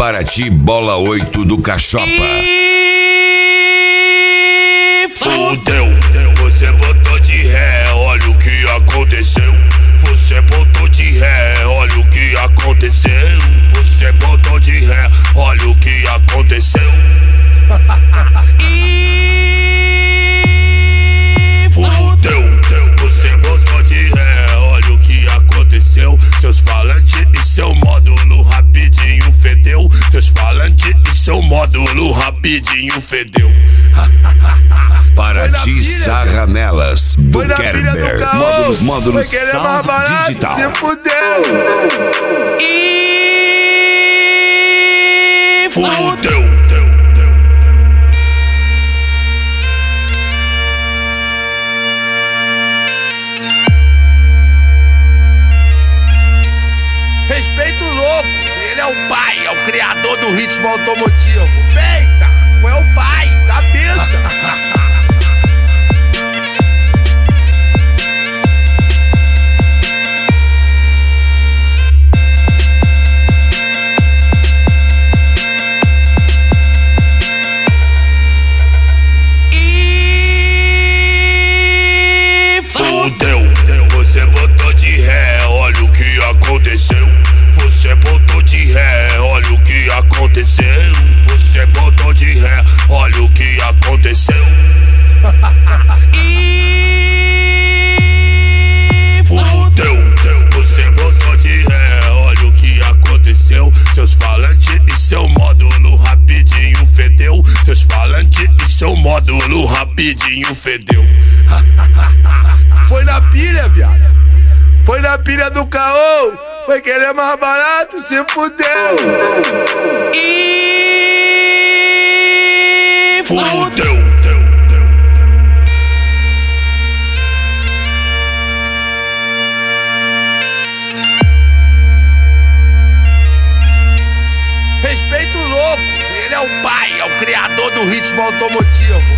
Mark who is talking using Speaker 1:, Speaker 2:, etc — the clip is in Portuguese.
Speaker 1: Paraty Bola 8 do Cachopa.
Speaker 2: Fudeu, você botou de ré, olha o que aconteceu. Você botou de ré, olha o que aconteceu. Você botou de ré, olha o que aconteceu. Fudeu, você botou de ré, olha o que aconteceu. Seus falantes e seu módulo rapidinho fedeu. Seus falantes e seu módulo rapidinho fedeu.
Speaker 1: Paraty Sarranelas do Kerber. Módulos
Speaker 3: Sound Digital.
Speaker 2: Se fudeu. Fudeu.
Speaker 3: Respeita o louco, ele é o pai, é o criador do ritmo automotivo. Eita, é o pai, cabeça.
Speaker 2: Fudeu, você botou de ré, olha o que aconteceu. Você botou de ré, olha o que aconteceu. Você botou de ré, olha o que aconteceu. Fudeu, você botou de ré, olha o que aconteceu. Seus falantes e seu módulo rapidinho fedeu. Seus falantes e seu módulo rapidinho fedeu.
Speaker 3: Foi na pilha, viado. Foi na pilha do caô. Foi querer mais barato, se fudeu.
Speaker 2: Fudeu.
Speaker 3: Respeita o louco, ele é o pai, é o criador do ritmo automotivo.